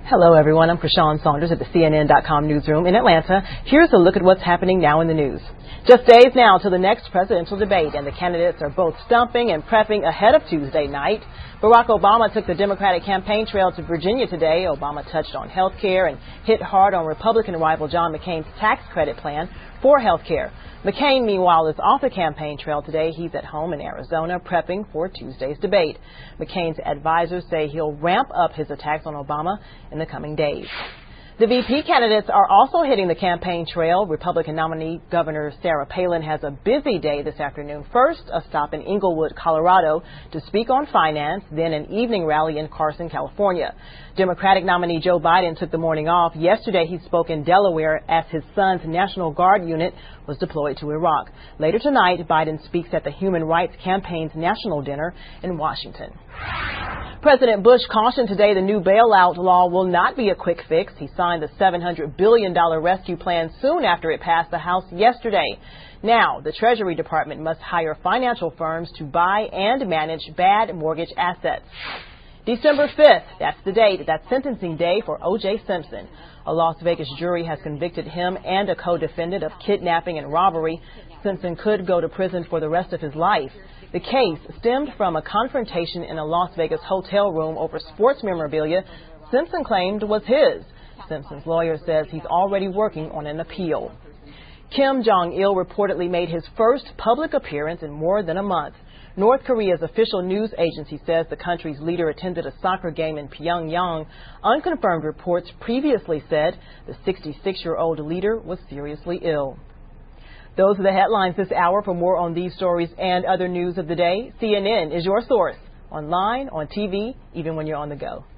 Hello, everyone. I'm Krishan Saunders at the CNN.com newsroom in Atlanta. Here's a look at what's happening now in the news. Just days now till the next presidential debate, and the candidates are both stumping and prepping ahead of Tuesday night. Barack Obama took the Democratic campaign trail to Virginia today. Obama touched on health care and hit hard on Republican rival John McCain's tax credit plan for health care. McCain, meanwhile, is off the campaign trail today. He's at home in Arizona prepping for Tuesday's debate. McCain's advisors say he'll ramp up his attacks on Obama in the coming days. The VP candidates are also hitting the campaign trail. Republican nominee Governor Sarah Palin has a busy day this afternoon. First, a stop in Englewood, Colorado to speak on finance, then an evening rally in Carson, California. Democratic nominee Joe Biden took the morning off. Yesterday, he spoke in Delaware as his son's National Guard unit was deployed to Iraq. Later tonight, Biden speaks at the Human Rights Campaign's national dinner in Washington. President Bush cautioned today the new bailout law will not be a quick fix. He signed the $700 billion rescue plan soon after it passed the House yesterday. Now, the Treasury Department must hire financial firms to buy and manage bad mortgage assets. December 5th, that's the date, that's sentencing day for O.J. Simpson. A Las Vegas jury has convicted him and a co-defendant of kidnapping and robbery. Simpson could go to prison for the rest of his life. The case stemmed from a confrontation in a Las Vegas hotel room over sports memorabilia Simpson claimed was his. Simpson's lawyer says he's already working on an appeal. Kim Jong-il reportedly made his first public appearance in more than a month. North Korea's official news agency says the country's leader attended a soccer game in Pyongyang. Unconfirmed reports previously said the 66-year-old leader was seriously ill. Those are the headlines this hour. For more on these stories and other news of the day, CNN is your source, online, on TV, even when you're on the go.